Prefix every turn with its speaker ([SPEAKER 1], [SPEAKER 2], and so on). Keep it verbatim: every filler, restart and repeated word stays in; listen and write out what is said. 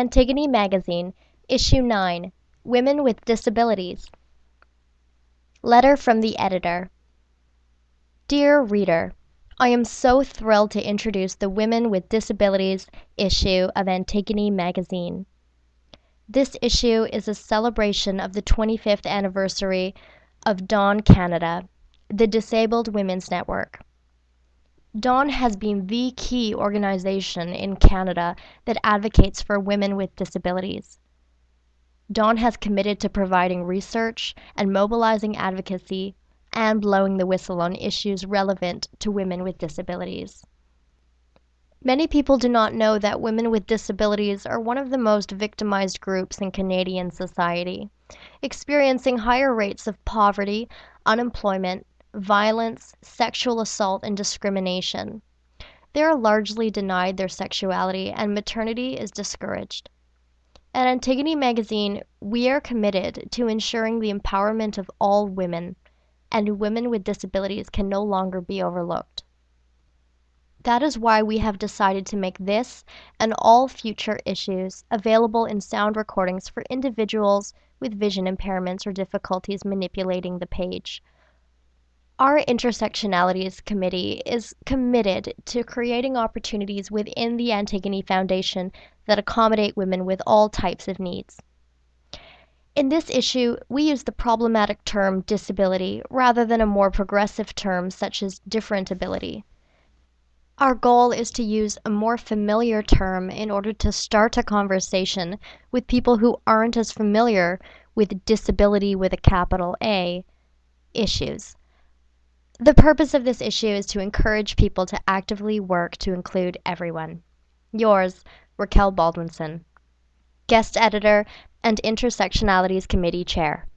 [SPEAKER 1] Antigone Magazine, Issue nine, Women with Disabilities. Letter from the Editor. Dear Reader, I am so thrilled to introduce the Women with Disabilities issue of Antigone Magazine. This issue is a celebration of the twenty-fifth anniversary of Dawn Canada, the Disabled Women's Network. Dawn has been the key organization in Canada that advocates for women with disabilities. Dawn has committed to providing research and mobilizing advocacy and blowing the whistle on issues relevant to women with disabilities. Many people do not know that women with disabilities are one of the most victimized groups in Canadian society, experiencing higher rates of poverty, unemployment, violence, sexual assault, and discrimination. They are largely denied their sexuality, and maternity is discouraged. At Antigone Magazine, we are committed to ensuring the empowerment of all women, and women with disabilities can no longer be overlooked. That is why we have decided to make this and all future issues available in sound recordings for individuals with vision impairments or difficulties manipulating the page. Our Intersectionalities Committee is committed to creating opportunities within the Antigone Foundation that accommodate women with all types of needs. In this issue, we use the problematic term disability rather than a more progressive term such as different ability. Our goal is to use a more familiar term in order to start a conversation with people who aren't as familiar with disability with a capital A issues. The purpose of this issue is to encourage people to actively work to include everyone. Yours, Raquel Baldwinson, Guest Editor and Intersectionalities Committee Chair.